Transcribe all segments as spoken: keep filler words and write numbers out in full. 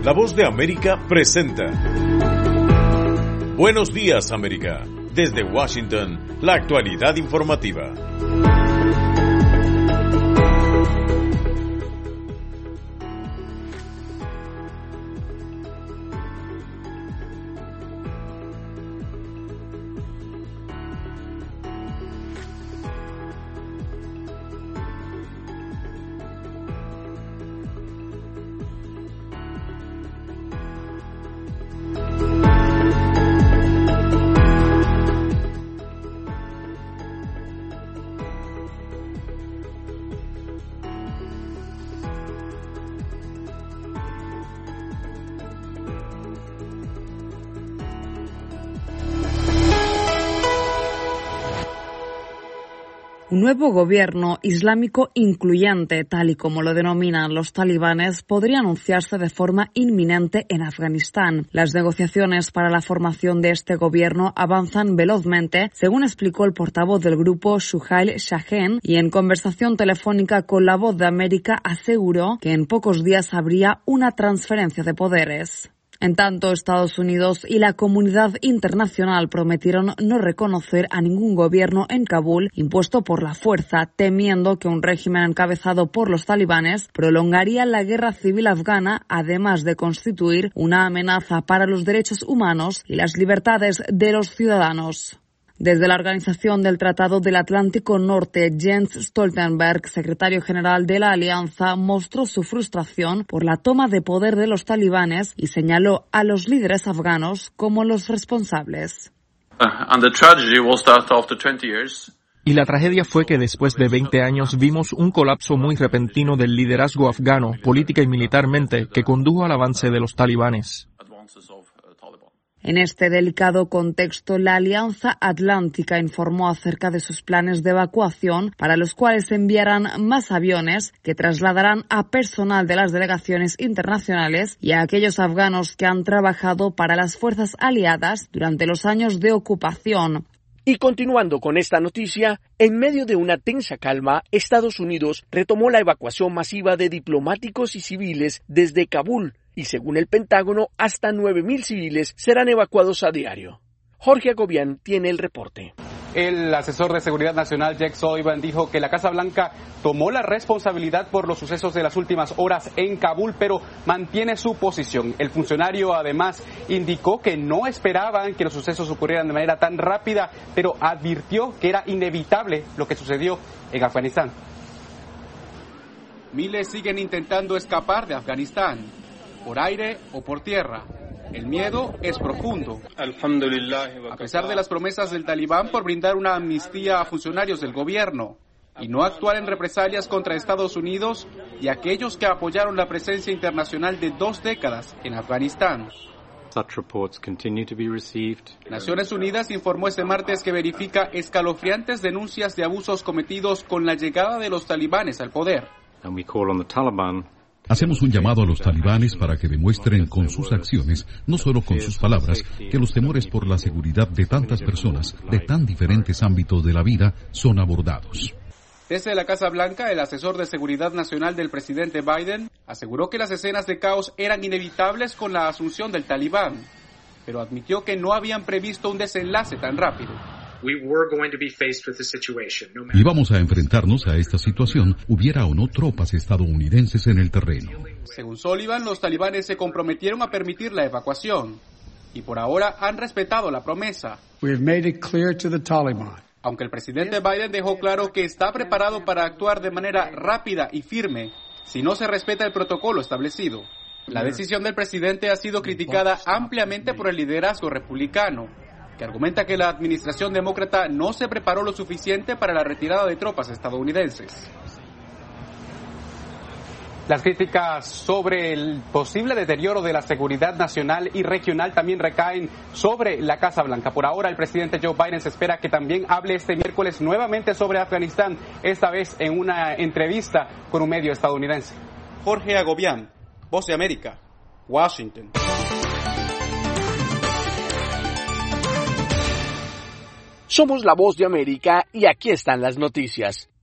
La Voz de América presenta Buenos Días, América. Desde Washington, la actualidad informativa. Un nuevo gobierno islámico incluyente, tal y como lo denominan los talibanes, podría anunciarse de forma inminente en Afganistán. Las negociaciones para la formación de este gobierno avanzan velozmente, según explicó el portavoz del grupo, Suhail Shaheen, y en conversación telefónica con La Voz de América aseguró que en pocos días habría una transferencia de poderes. En tanto, Estados Unidos y la comunidad internacional prometieron no reconocer a ningún gobierno en Kabul impuesto por la fuerza, temiendo que un régimen encabezado por los talibanes prolongaría la guerra civil afgana, además de constituir una amenaza para los derechos humanos y las libertades de los ciudadanos. Desde la Organización del Tratado del Atlántico Norte, Jens Stoltenberg, secretario general de la Alianza, mostró su frustración por la toma de poder de los talibanes y señaló a los líderes afganos como los responsables. Y la tragedia fue que después de veinte años vimos un colapso muy repentino del liderazgo afgano, política y militarmente, que condujo al avance de los talibanes. En este delicado contexto, la Alianza Atlántica informó acerca de sus planes de evacuación, para los cuales enviarán más aviones que trasladarán a personal de las delegaciones internacionales y a aquellos afganos que han trabajado para las fuerzas aliadas durante los años de ocupación. Y continuando con esta noticia, en medio de una tensa calma, Estados Unidos retomó la evacuación masiva de diplomáticos y civiles desde Kabul, y según el Pentágono, hasta nueve mil civiles serán evacuados a diario. Jorge Agobián tiene el reporte. El asesor de Seguridad Nacional, Jake Sullivan, dijo que la Casa Blanca tomó la responsabilidad por los sucesos de las últimas horas en Kabul, pero mantiene su posición. El funcionario además indicó que no esperaban que los sucesos ocurrieran de manera tan rápida, pero advirtió que era inevitable lo que sucedió en Afganistán. Miles siguen intentando escapar de Afganistán, por aire o por tierra. El miedo es profundo. A pesar de las promesas del Talibán por brindar una amnistía a funcionarios del gobierno y no actuar en represalias contra Estados Unidos y aquellos que apoyaron la presencia internacional de dos décadas en Afganistán. Naciones Unidas informó este martes que verifica escalofriantes denuncias de abusos cometidos con la llegada de los talibanes al poder. Hacemos un llamado a los talibanes para que demuestren con sus acciones, no solo con sus palabras, que los temores por la seguridad de tantas personas de tan diferentes ámbitos de la vida son abordados. Desde la Casa Blanca, el asesor de seguridad nacional del presidente Biden aseguró que las escenas de caos eran inevitables con la asunción del Talibán, pero admitió que no habían previsto un desenlace tan rápido. Íbamos a enfrentarnos a esta situación, hubiera o no tropas estadounidenses en el terreno. Según Sullivan, los talibanes se comprometieron a permitir la evacuación y por ahora han respetado la promesa. Aunque el presidente Biden dejó claro que está preparado para actuar de manera rápida y firme si no se respeta el protocolo establecido. La decisión del presidente ha sido criticada ampliamente por el liderazgo republicano, que argumenta que la administración demócrata no se preparó lo suficiente para la retirada de tropas estadounidenses. Las críticas sobre el posible deterioro de la seguridad nacional y regional también recaen sobre la Casa Blanca. Por ahora, el presidente Joe Biden se espera que también hable este miércoles nuevamente sobre Afganistán, esta vez en una entrevista con un medio estadounidense. Jorge Agobián, Voz de América, Washington. Somos la Voz de América y aquí están las noticias.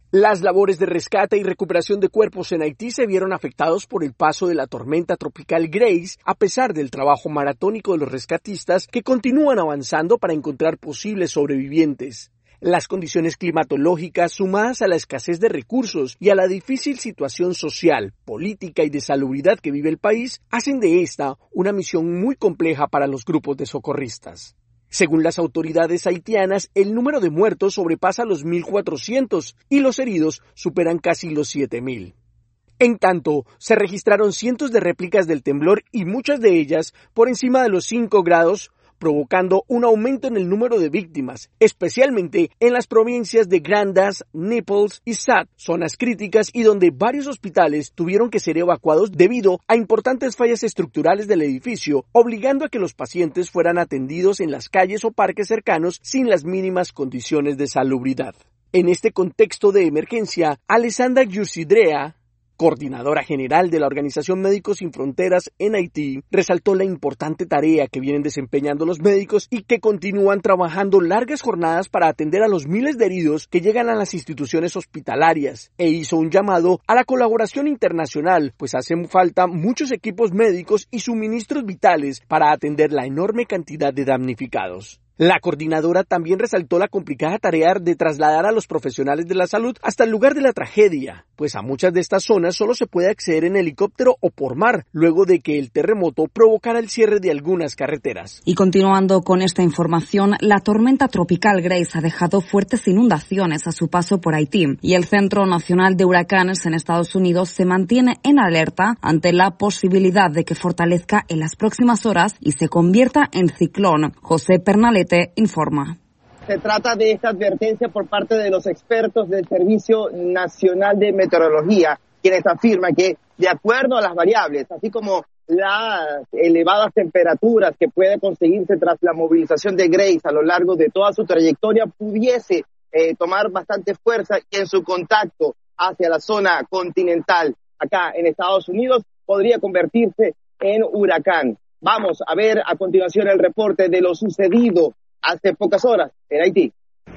Las labores de rescate y recuperación de cuerpos en Haití se vieron afectados por el paso de la tormenta tropical Grace, a pesar del trabajo maratónico de los rescatistas que continúan avanzando para encontrar posibles sobrevivientes. Las condiciones climatológicas, sumadas a la escasez de recursos y a la difícil situación social, política y de salubridad que vive el país, hacen de esta una misión muy compleja para los grupos de socorristas. Según las autoridades haitianas, el número de muertos sobrepasa los mil cuatrocientos y los heridos superan casi los siete mil. En tanto, se registraron cientos de réplicas del temblor y muchas de ellas por encima de los cinco grados, provocando un aumento en el número de víctimas, especialmente en las provincias de Grandas, Naples y Sat, zonas críticas y donde varios hospitales tuvieron que ser evacuados debido a importantes fallas estructurales del edificio, obligando a que los pacientes fueran atendidos en las calles o parques cercanos sin las mínimas condiciones de salubridad. En este contexto de emergencia, Alessandra Giusidrea, coordinadora general de la Organización Médicos Sin Fronteras en Haití, resaltó la importante tarea que vienen desempeñando los médicos y que continúan trabajando largas jornadas para atender a los miles de heridos que llegan a las instituciones hospitalarias, e hizo un llamado a la colaboración internacional, pues hacen falta muchos equipos médicos y suministros vitales para atender la enorme cantidad de damnificados. La coordinadora también resaltó la complicada tarea de trasladar a los profesionales de la salud hasta el lugar de la tragedia, pues a muchas de estas zonas solo se puede acceder en helicóptero o por mar, luego de que el terremoto provocara el cierre de algunas carreteras. Y continuando con esta información, la tormenta tropical Grace ha dejado fuertes inundaciones a su paso por Haití, y el Centro Nacional de Huracanes en Estados Unidos se mantiene en alerta ante la posibilidad de que fortalezca en las próximas horas y se convierta en ciclón. José Pernalete informa. Se trata de esta advertencia por parte de los expertos del Servicio Nacional de Meteorología, quienes afirman que, de acuerdo a las variables, así como las elevadas temperaturas que puede conseguirse tras la movilización de Grace a lo largo de toda su trayectoria, pudiese eh, tomar bastante fuerza y en su contacto hacia la zona continental acá en Estados Unidos podría convertirse en huracán. Vamos a ver a continuación el reporte de lo sucedido hace pocas horas en Haití.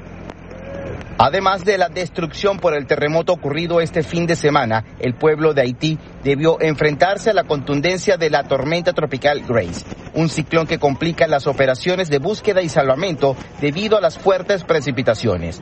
Además de la destrucción por el terremoto ocurrido este fin de semana, el pueblo de Haití debió enfrentarse a la contundencia de la tormenta tropical Grace, un ciclón que complica las operaciones de búsqueda y salvamento debido a las fuertes precipitaciones.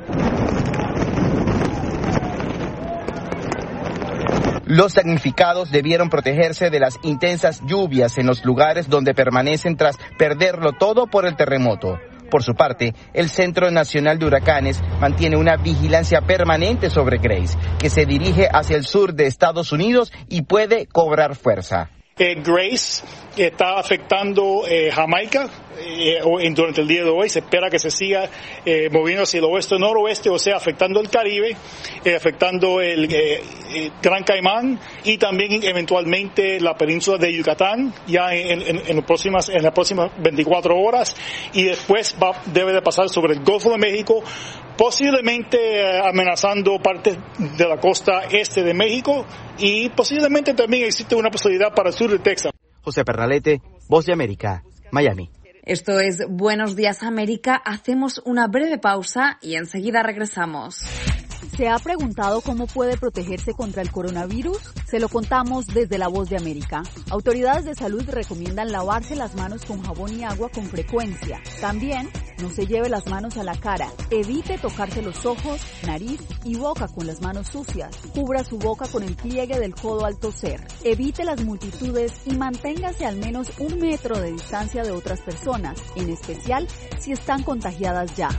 Los damnificados debieron protegerse de las intensas lluvias en los lugares donde permanecen tras perderlo todo por el terremoto. Por su parte, el Centro Nacional de Huracanes mantiene una vigilancia permanente sobre Grace, que se dirige hacia el sur de Estados Unidos y puede cobrar fuerza. Eh, Grace está afectando eh, Jamaica eh, durante el día de hoy. Se espera que se siga eh, moviendo hacia el oeste-noroeste, o sea, afectando el Caribe, eh, afectando el eh, eh, Gran Caimán y también eventualmente la península de Yucatán ya en, en, en, las próximas, en las próximas veinticuatro horas, y después va, debe de pasar sobre el Golfo de México, posiblemente eh, amenazando partes de la costa este de México, y posiblemente también existe una posibilidad para el sur de Texas. José Pernalete, Voz de América, Miami. Esto es Buenos Días América. Hacemos una breve pausa y enseguida regresamos. ¿Se ha preguntado cómo puede protegerse contra el coronavirus? Se lo contamos desde La Voz de América. Autoridades de salud recomiendan lavarse las manos con jabón y agua con frecuencia. También, no se lleve las manos a la cara. Evite tocarse los ojos, nariz y boca con las manos sucias. Cubra su boca con el pliegue del codo al toser. Evite las multitudes y manténgase al menos un metro de distancia de otras personas, en especial si están contagiadas ya.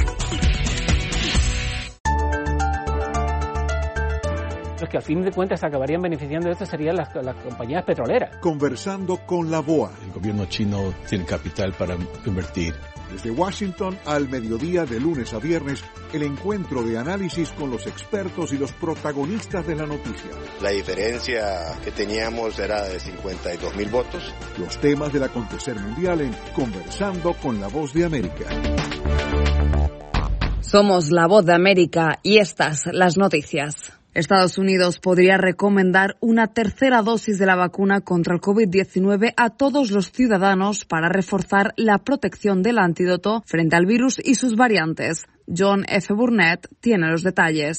Los que al fin de cuentas acabarían beneficiando de esto serían las, las compañías petroleras. Conversando con la B O A. El gobierno chino tiene capital para invertir. Desde Washington al mediodía de lunes a viernes, el encuentro de análisis con los expertos y los protagonistas de la noticia. La diferencia que teníamos era de cincuenta y dos mil votos. Los temas del acontecer mundial en Conversando con la Voz de América. Somos La Voz de América y estas las noticias. Estados Unidos podría recomendar una tercera dosis de la vacuna contra el COVID diecinueve a todos los ciudadanos para reforzar la protección del antídoto frente al virus y sus variantes. John F. Burnett tiene los detalles.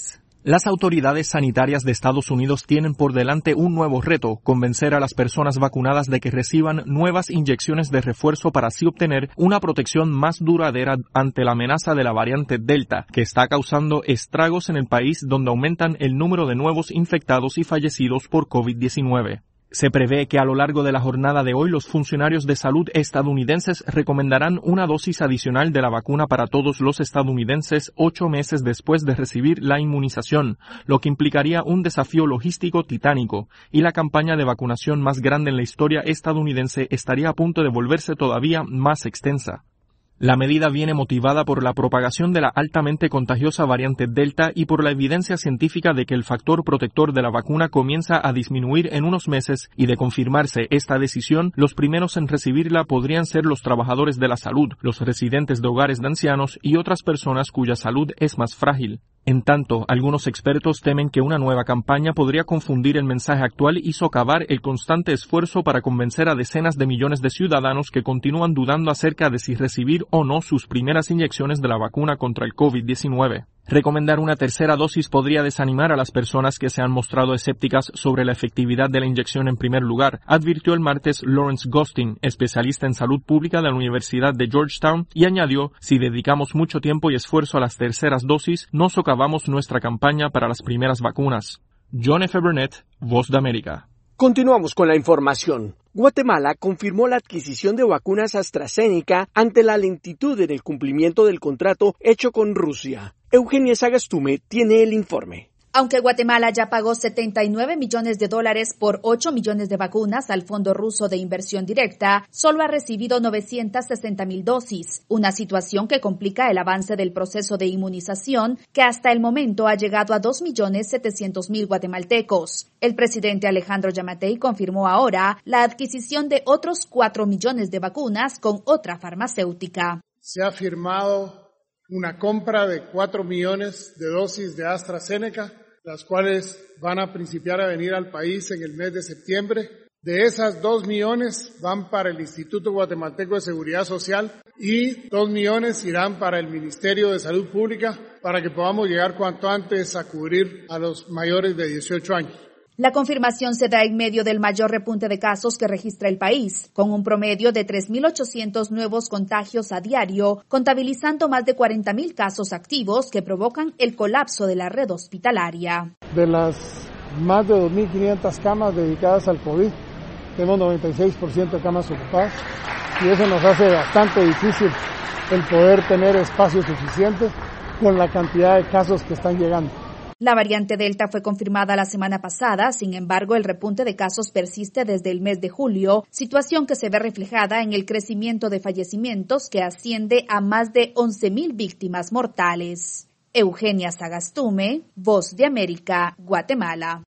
Las autoridades sanitarias de Estados Unidos tienen por delante un nuevo reto: convencer a las personas vacunadas de que reciban nuevas inyecciones de refuerzo para así obtener una protección más duradera ante la amenaza de la variante Delta, que está causando estragos en el país, donde aumentan el número de nuevos infectados y fallecidos por COVID diecinueve. Se prevé que a lo largo de la jornada de hoy los funcionarios de salud estadounidenses recomendarán una dosis adicional de la vacuna para todos los estadounidenses ocho meses después de recibir la inmunización, lo que implicaría un desafío logístico titánico, y la campaña de vacunación más grande en la historia estadounidense estaría a punto de volverse todavía más extensa. La medida viene motivada por la propagación de la altamente contagiosa variante Delta y por la evidencia científica de que el factor protector de la vacuna comienza a disminuir en unos meses, y de confirmarse esta decisión, los primeros en recibirla podrían ser los trabajadores de la salud, los residentes de hogares de ancianos y otras personas cuya salud es más frágil. En tanto, algunos expertos temen que una nueva campaña podría confundir el mensaje actual y socavar el constante esfuerzo para convencer a decenas de millones de ciudadanos que continúan dudando acerca de si recibir o no sus primeras inyecciones de la vacuna contra el COVID diecinueve. Recomendar una tercera dosis podría desanimar a las personas que se han mostrado escépticas sobre la efectividad de la inyección en primer lugar, advirtió el martes Lawrence Gostin, especialista en salud pública de la Universidad de Georgetown, y añadió: si dedicamos mucho tiempo y esfuerzo a las terceras dosis, no socavamos nuestra campaña para las primeras vacunas. John F. Burnett, Voz de América. Continuamos con la información. Guatemala confirmó la adquisición de vacunas AstraZeneca ante la lentitud en el cumplimiento del contrato hecho con Rusia. Eugenia Sagastume tiene el informe. Aunque Guatemala ya pagó setenta y nueve millones de dólares por ocho millones de vacunas al Fondo Ruso de Inversión Directa, solo ha recibido novecientas sesenta mil dosis, una situación que complica el avance del proceso de inmunización, que hasta el momento ha llegado a dos millones setecientos mil guatemaltecos. El presidente Alejandro Yamatei confirmó ahora la adquisición de otros cuatro millones de vacunas con otra farmacéutica. Se ha firmado una compra de cuatro millones de dosis de AstraZeneca, las cuales van a principiar a venir al país en el mes de septiembre. De esas dos millones van para el Instituto Guatemalteco de Seguridad Social y dos millones irán para el Ministerio de Salud Pública para que podamos llegar cuanto antes a cubrir a los mayores de dieciocho años. La confirmación se da en medio del mayor repunte de casos que registra el país, con un promedio de tres mil ochocientos nuevos contagios a diario, contabilizando más de cuarenta mil casos activos que provocan el colapso de la red hospitalaria. De las más de dos mil quinientas camas dedicadas al COVID, tenemos noventa y seis por ciento de camas ocupadas, y eso nos hace bastante difícil el poder tener espacios suficientes con la cantidad de casos que están llegando. La variante Delta fue confirmada la semana pasada, sin embargo, el repunte de casos persiste desde el mes de julio, situación que se ve reflejada en el crecimiento de fallecimientos que asciende a más de once mil víctimas mortales. Eugenia Sagastume, Voz de América, Guatemala.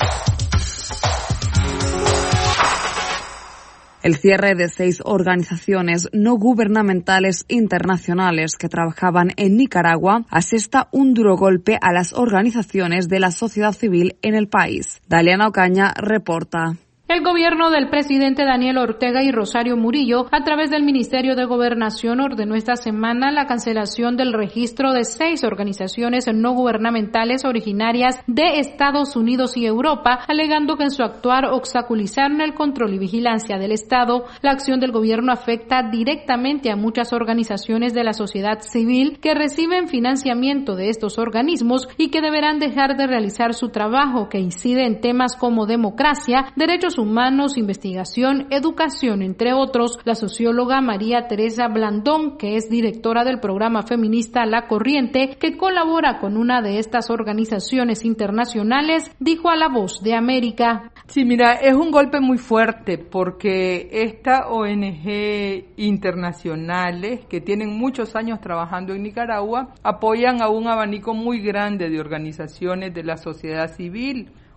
El cierre de seis organizaciones no gubernamentales internacionales que trabajaban en Nicaragua asesta un duro golpe a las organizaciones de la sociedad civil en el país. Daliana Ocaña reporta. El gobierno del presidente Daniel Ortega y Rosario Murillo, a través del Ministerio de Gobernación, ordenó esta semana la cancelación del registro de seis organizaciones no gubernamentales originarias de Estados Unidos y Europa, alegando que en su actuar obstaculizaron el control y vigilancia del Estado. La acción del gobierno afecta directamente a muchas organizaciones de la sociedad civil que reciben financiamiento de estos organismos y que deberán dejar de realizar su trabajo, que incide en temas como democracia, derechos humanos, investigación, educación, entre otros. La socióloga María Teresa Blandón, que es directora del programa feminista La Corriente, que colabora con una de estas organizaciones internacionales, dijo a La Voz de América. Sí, mira, es un golpe muy fuerte porque estas O N G internacionales que tienen muchos años trabajando en Nicaragua apoyan a un abanico muy grande de organizaciones de la sociedad civil,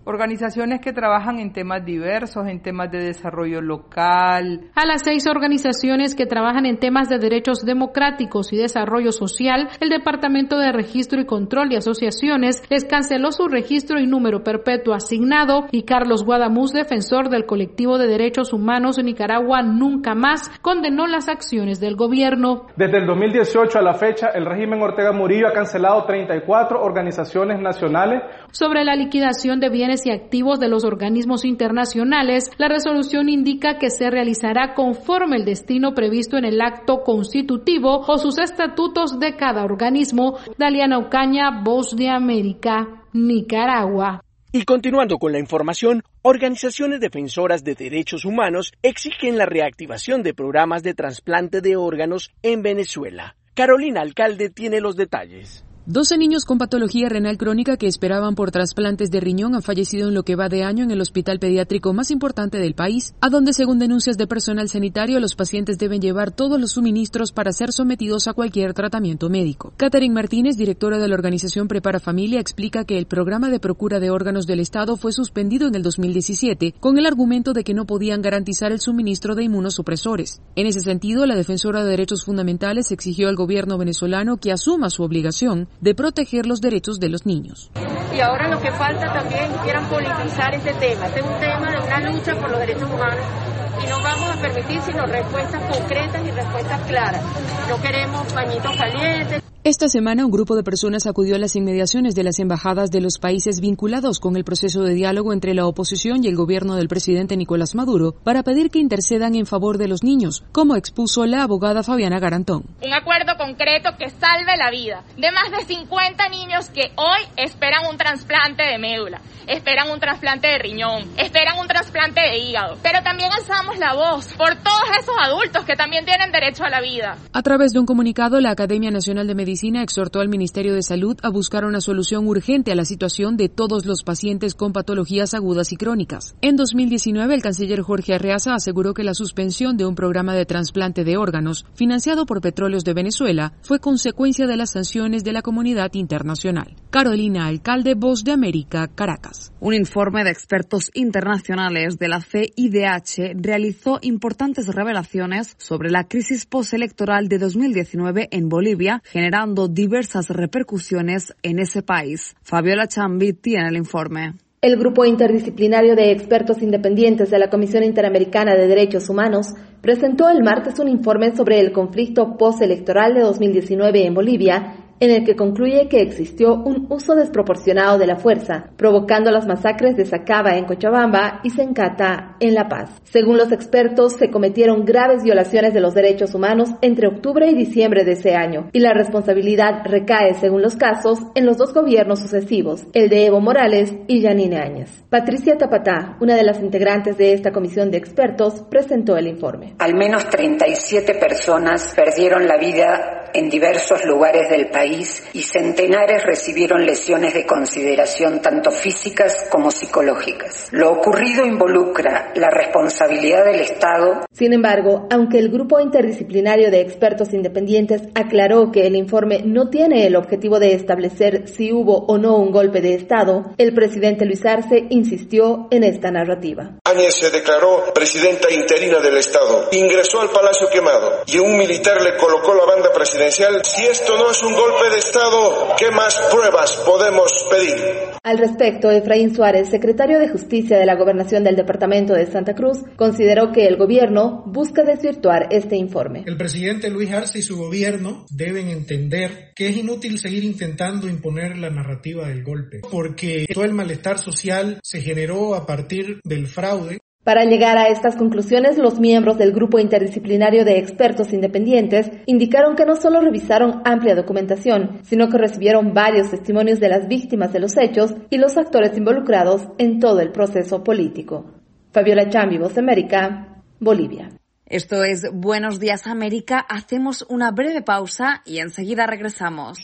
organizaciones que trabajan en temas diversos, en temas de desarrollo local. A las seis organizaciones que trabajan en temas de derechos democráticos y desarrollo social, el Departamento de Registro y Control de Asociaciones les canceló su registro y número perpetuo asignado, y Carlos Guadamuz, defensor del colectivo de derechos humanos en Nicaragua Nunca Más, condenó las acciones del gobierno. Desde el dos mil dieciocho a la fecha, el régimen Ortega Murillo ha cancelado treinta y cuatro organizaciones nacionales. Sobre la liquidación de bienes y activos de los organismos internacionales, la resolución indica que se realizará conforme el destino previsto en el acto constitutivo o sus estatutos de cada organismo. Daliana Ocaña, Voz de América, Nicaragua. Y continuando con la información, organizaciones defensoras de derechos humanos exigen la reactivación de programas de trasplante de órganos en Venezuela. Carolina Alcalde tiene los detalles. doce niños con patología renal crónica que esperaban por trasplantes de riñón han fallecido en lo que va de año en el hospital pediátrico más importante del país, a donde, según denuncias de personal sanitario, los pacientes deben llevar todos los suministros para ser sometidos a cualquier tratamiento médico. Catherine Martínez, directora de la organización Prepara Familia, explica que el programa de procura de órganos del Estado fue suspendido en el dos mil diecisiete con el argumento de que no podían garantizar el suministro de inmunosupresores. En ese sentido, la defensora de derechos fundamentales exigió al gobierno venezolano que asuma su obligación de proteger los derechos de los niños. Y ahora lo que falta también es que quieran politizar este tema. Este es un tema de una lucha por los derechos humanos y no vamos a permitir sino respuestas concretas y respuestas claras. No queremos pañitos calientes. Esta semana, un grupo de personas acudió a las inmediaciones de las embajadas de los países vinculados con el proceso de diálogo entre la oposición y el gobierno del presidente Nicolás Maduro para pedir que intercedan en favor de los niños, como expuso la abogada Fabiana Garantón. Un acuerdo concreto que salve la vida de más de cincuenta niños que hoy esperan un trasplante de médula, esperan un trasplante de riñón, esperan un trasplante de hígado, pero también alzamos la voz por todos esos adultos que también tienen derecho a la vida. A través de un comunicado, la Academia Nacional de Medicina exhortó al Ministerio de Salud a buscar una solución urgente a la situación de todos los pacientes con patologías agudas y crónicas. En dos mil diecinueve, el canciller Jorge Arreaza aseguró que la suspensión de un programa de trasplante de órganos financiado por Petróleos de Venezuela fue consecuencia de las sanciones de la comunidad internacional. Carolina Alcalde, Voz de América, Caracas. Un informe de expertos internacionales de la C I D H realizó importantes revelaciones sobre la crisis postelectoral de dos mil diecinueve en Bolivia, generando diversas repercusiones en ese país. Fabiola Chambi tiene el informe. El Grupo Interdisciplinario de Expertos Independientes de la Comisión Interamericana de Derechos Humanos presentó el martes un informe sobre el conflicto postelectoral de dos mil diecinueve en Bolivia, en el que concluye que existió un uso desproporcionado de la fuerza, provocando las masacres de Sacaba en Cochabamba y Sencata en La Paz. Según los expertos, se cometieron graves violaciones de los derechos humanos entre octubre y diciembre de ese año, y la responsabilidad recae, según los casos, en los dos gobiernos sucesivos, el de Evo Morales y Yanine Áñez. Patricia Tapatá, una de las integrantes de esta comisión de expertos, presentó el informe. Al menos treinta y siete personas perdieron la vida en diversos lugares del país y centenares recibieron lesiones de consideración tanto físicas como psicológicas. Lo ocurrido involucra la responsabilidad del Estado. Sin embargo, aunque el Grupo Interdisciplinario de Expertos Independientes aclaró que el informe no tiene el objetivo de establecer si hubo o no un golpe de Estado, el presidente Luis Arce insistió en esta narrativa. Áñez se declaró presidenta interina del Estado, ingresó al Palacio Quemado y un militar le colocó la banda presidencial. Si esto no es un golpe de Estado, ¿qué más pruebas podemos pedir? Al respecto, Efraín Suárez, secretario de Justicia de la Gobernación del Departamento de Santa Cruz, consideró que el gobierno busca desvirtuar este informe. El presidente Luis Arce y su gobierno deben entender que es inútil seguir intentando imponer la narrativa del golpe, porque todo el malestar social se generó a partir del fraude. Para llegar a estas conclusiones, los miembros del Grupo Interdisciplinario de Expertos Independientes indicaron que no solo revisaron amplia documentación, sino que recibieron varios testimonios de las víctimas de los hechos y los actores involucrados en todo el proceso político. Fabiola Chambi, Voz de América, Bolivia. Esto es Buenos Días América. Hacemos una breve pausa y enseguida regresamos.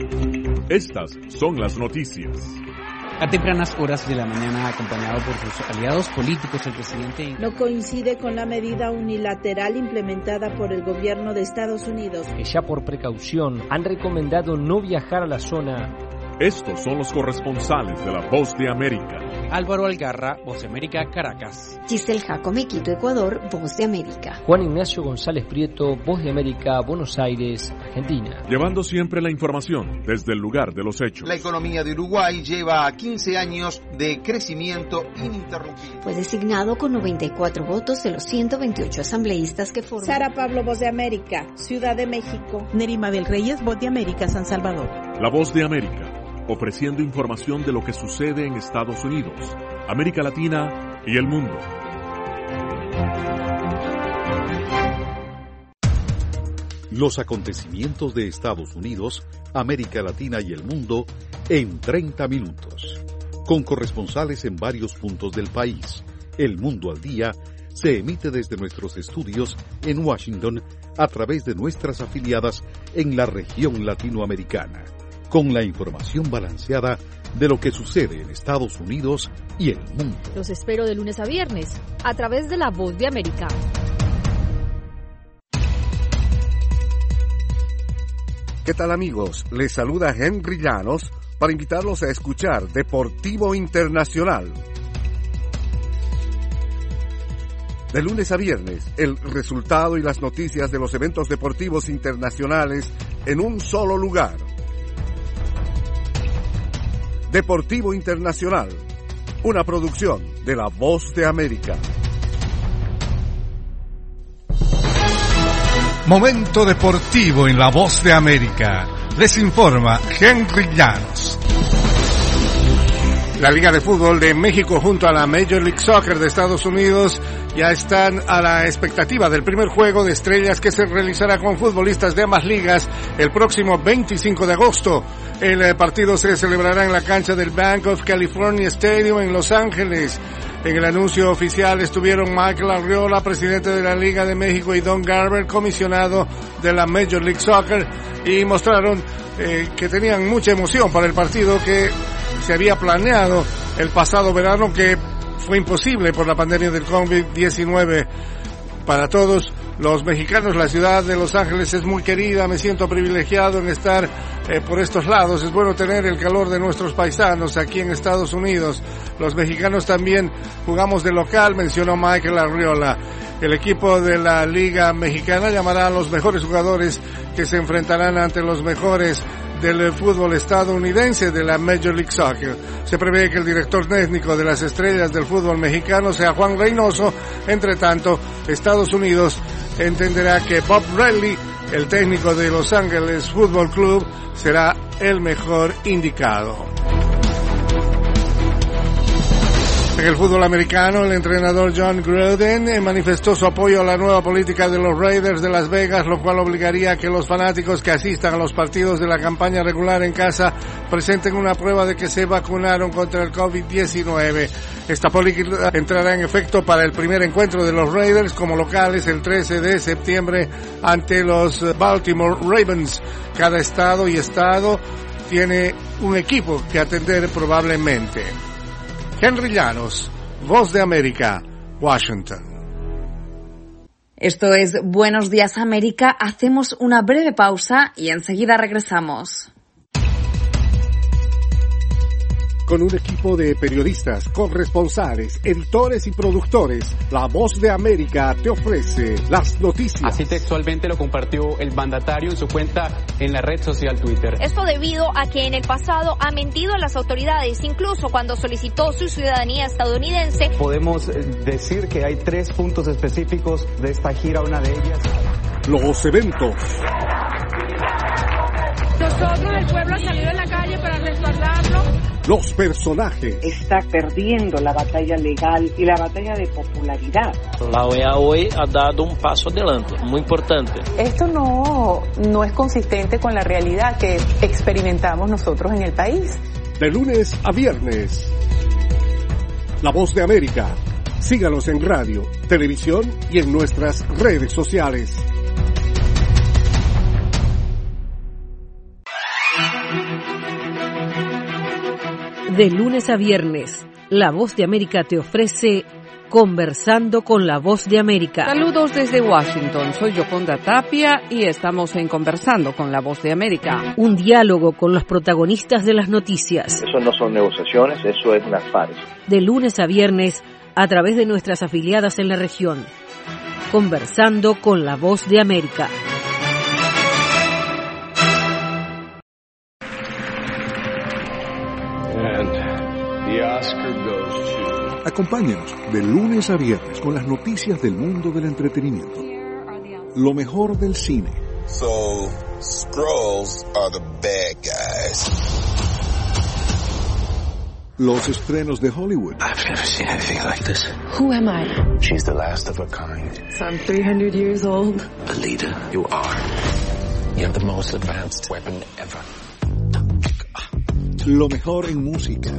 Estas son las noticias. A tempranas horas de la mañana, acompañado por sus aliados políticos, el presidente no coincide con la medida unilateral implementada por el gobierno de Estados Unidos, que ya por precaución han recomendado no viajar a la zona. Estos son los corresponsales de La Voz de América. Álvaro Algarra, Voz de América, Caracas. Giselle Jacome, Quito, Ecuador, Voz de América. Juan Ignacio González Prieto, Voz de América, Buenos Aires, Argentina. Llevando siempre la información desde el lugar de los hechos. La economía de Uruguay lleva quince años de crecimiento ininterrumpido. Fue designado con noventa y cuatro votos de los ciento veintiocho asambleístas que forman. Sara Pablo, Voz de América, Ciudad de México. Nerima del Reyes, Voz de América, San Salvador. La Voz de América, ofreciendo información de lo que sucede en Estados Unidos, América Latina y el mundo. Los acontecimientos de Estados Unidos, América Latina y el mundo en treinta minutos. Con corresponsales en varios puntos del país. El Mundo al Día se emite desde nuestros estudios en Washington a través de nuestras afiliadas en la región latinoamericana, con la información balanceada de lo que sucede en Estados Unidos y el mundo. Los espero de lunes a viernes a través de La Voz de América. ¿Qué tal, amigos? Les saluda Henry Llanos para invitarlos a escuchar Deportivo Internacional. De lunes a viernes, el resultado y las noticias de los eventos deportivos internacionales en un solo lugar. Deportivo Internacional, una producción de La Voz de América. Momento deportivo en La Voz de América. Les informa Henry Llanos. La Liga de Fútbol de México junto a la Major League Soccer de Estados Unidos ya están a la expectativa del primer juego de estrellas que se realizará con futbolistas de ambas ligas el próximo veinticinco de agosto. El partido se celebrará en la cancha del Bank of California Stadium en Los Ángeles. En el anuncio oficial estuvieron Michael Arriola, presidente de la Liga de México, y Don Garber, comisionado de la Major League Soccer, y mostraron eh, que tenían mucha emoción para el partido que se había planeado el pasado verano, que fue imposible por la pandemia del COVID diecinueve. Para todos los mexicanos, la ciudad de Los Ángeles es muy querida, me siento privilegiado en estar eh, por estos lados, es bueno tener el calor de nuestros paisanos aquí en Estados Unidos. Los mexicanos también jugamos de local, mencionó Michael Arriola. El equipo de la Liga Mexicana llamará a los mejores jugadores que se enfrentarán ante los mejores del fútbol estadounidense de la Major League Soccer. Se prevé que el director técnico de las estrellas del fútbol mexicano sea Juan Reynoso. Entre tanto, Estados Unidos entenderá que Bob Bradley, el técnico de Los Ángeles Football Club, será el mejor indicado. En el fútbol americano, el entrenador John Gruden manifestó su apoyo a la nueva política de los Raiders de Las Vegas, lo cual obligaría a que los fanáticos que asistan a los partidos de la campaña regular en casa presenten una prueba de que se vacunaron contra el COVID diecinueve. Esta política entrará en efecto para el primer encuentro de los Raiders como locales el trece de septiembre ante los Baltimore Ravens. Cada estado y estado tiene un equipo que atender probablemente. Henry Llanos, Voz de América, Washington. Esto es Buenos Días América. Hacemos una breve pausa y enseguida regresamos. Con un equipo de periodistas, corresponsales, editores y productores, La Voz de América te ofrece las noticias. Así textualmente lo compartió el mandatario en su cuenta en la red social Twitter. Esto debido a que en el pasado ha mentido a las autoridades, incluso cuando solicitó su ciudadanía estadounidense. Podemos decir que hay tres puntos específicos de esta gira, una de ellas. Los eventos. Nosotros, el pueblo, ha salido en la calle para respaldarlo. Los personajes. Está perdiendo la batalla legal y la batalla de popularidad. La O E A hoy ha dado un paso adelante, muy importante. Esto no, no es consistente con la realidad que experimentamos nosotros en el país. De lunes a viernes. La Voz de América. Síganos en radio, televisión y en nuestras redes sociales. De lunes a viernes, La Voz de América te ofrece Conversando con la Voz de América. Saludos desde Washington, soy Yoconda Tapia y estamos en Conversando con la Voz de América. Un diálogo con los protagonistas de las noticias. Eso no son negociaciones, eso es una farsa. De lunes a viernes, a través de nuestras afiliadas en la región. Conversando con la Voz de América. And the Oscar goes to... Acompáñanos de lunes a viernes con las noticias del mundo del entretenimiento. Lo mejor del cine. So, Skrulls are the bad guys. Los estrenos de Hollywood. I've never seen anything like this. Who am I? She's the last of her kind. So I'm three hundred years old. A leader, you are. You have the most advanced weapon ever. Lo mejor en música.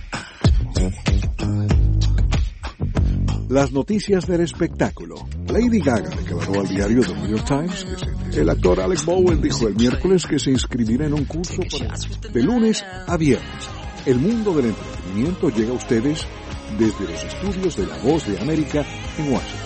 Las noticias del espectáculo. Lady Gaga declaró al diario The New York Times que se... El actor Alec Baldwin dijo el miércoles que se inscribirá en un curso para... de lunes a viernes. El mundo del entretenimiento llega a ustedes desde los estudios de La Voz de América en Washington.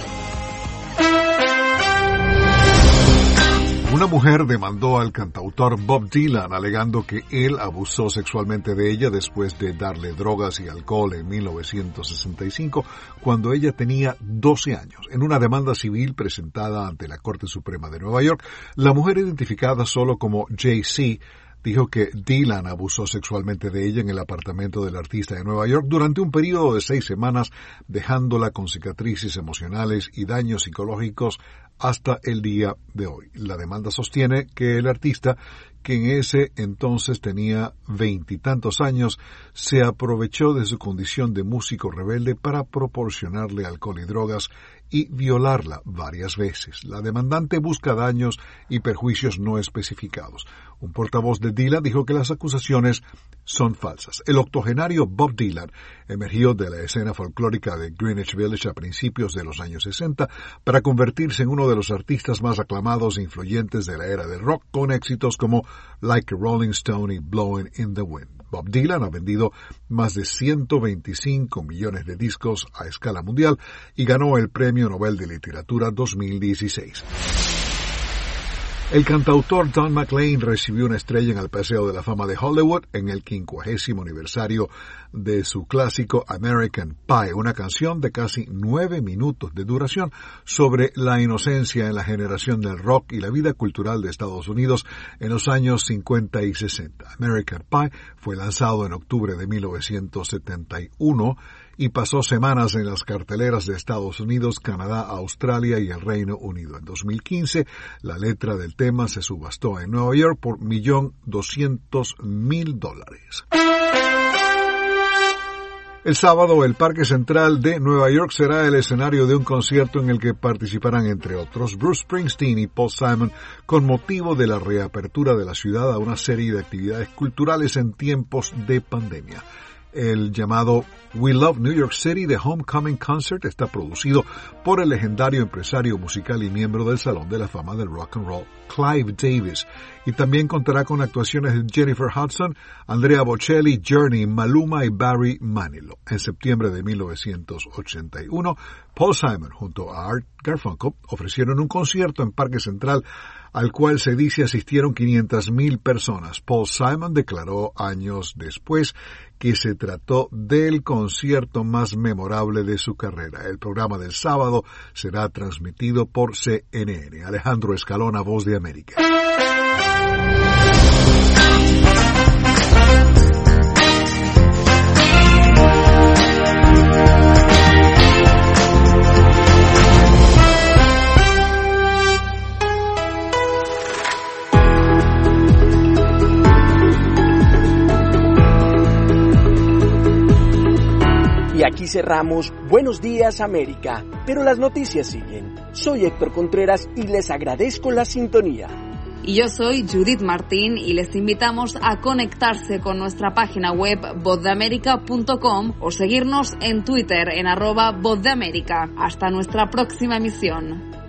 Una mujer demandó al cantautor Bob Dylan alegando que él abusó sexualmente de ella después de darle drogas y alcohol en mil novecientos sesenta y cinco, cuando ella tenía doce años. En una demanda civil presentada ante la Corte Suprema de Nueva York, la mujer identificada solo como Jay-Z dijo que Dylan abusó sexualmente de ella en el apartamento del artista de Nueva York durante un periodo de seis semanas, dejándola con cicatrices emocionales y daños psicológicos hasta el día de hoy. La demanda sostiene que el artista, que en ese entonces tenía veintitantos años, se aprovechó de su condición de músico rebelde para proporcionarle alcohol y drogas y violarla varias veces. La demandante busca daños y perjuicios no especificados. Un portavoz de Dylan dijo que las acusaciones son falsas. El octogenario Bob Dylan emergió de la escena folclórica de Greenwich Village a principios de los años sesenta para convertirse en uno de los artistas más aclamados e influyentes de la era del rock, con éxitos como Like a Rolling Stone y Blowing in the Wind. Bob Dylan ha vendido más de ciento veinticinco millones de discos a escala mundial y ganó el Premio Nobel de Literatura dos mil dieciséis. El cantautor Don McLean recibió una estrella en el Paseo de la Fama de Hollywood en el quincuagésimo aniversario de su clásico American Pie, una canción de casi nueve minutos de duración sobre la inocencia en la generación del rock y la vida cultural de Estados Unidos en los años cincuenta y sesenta. American Pie fue lanzado en octubre de mil novecientos setenta y uno y pasó semanas en las carteleras de Estados Unidos, Canadá, Australia y el Reino Unido. En dos mil quince, la letra del tema se subastó en Nueva York por un millón doscientos mil dólares. El sábado, el Parque Central de Nueva York será el escenario de un concierto en el que participarán, entre otros, Bruce Springsteen y Paul Simon, con motivo de la reapertura de la ciudad a una serie de actividades culturales en tiempos de pandemia. El llamado We Love New York City The Homecoming Concert está producido por el legendario empresario musical y miembro del Salón de la Fama del Rock and Roll, Clive Davis, y también contará con actuaciones de Jennifer Hudson, Andrea Bocelli, Journey, Maluma y Barry Manilow. En septiembre de mil novecientos ochenta y uno, Paul Simon junto a Art Garfunkel ofrecieron un concierto en Parque Central al cual se dice asistieron quinientas mil personas. Paul Simon declaró años después que se trató del concierto más memorable de su carrera. El programa del sábado será transmitido por C N N. Alejandro Escalona, Voz de América. Y aquí cerramos Buenos Días América, pero las noticias siguen. Soy Héctor Contreras y les agradezco la sintonía. Y yo soy Judith Martín y les invitamos a conectarse con nuestra página web voz de américa punto com o seguirnos en Twitter en arroba voz de América. Hasta nuestra próxima emisión.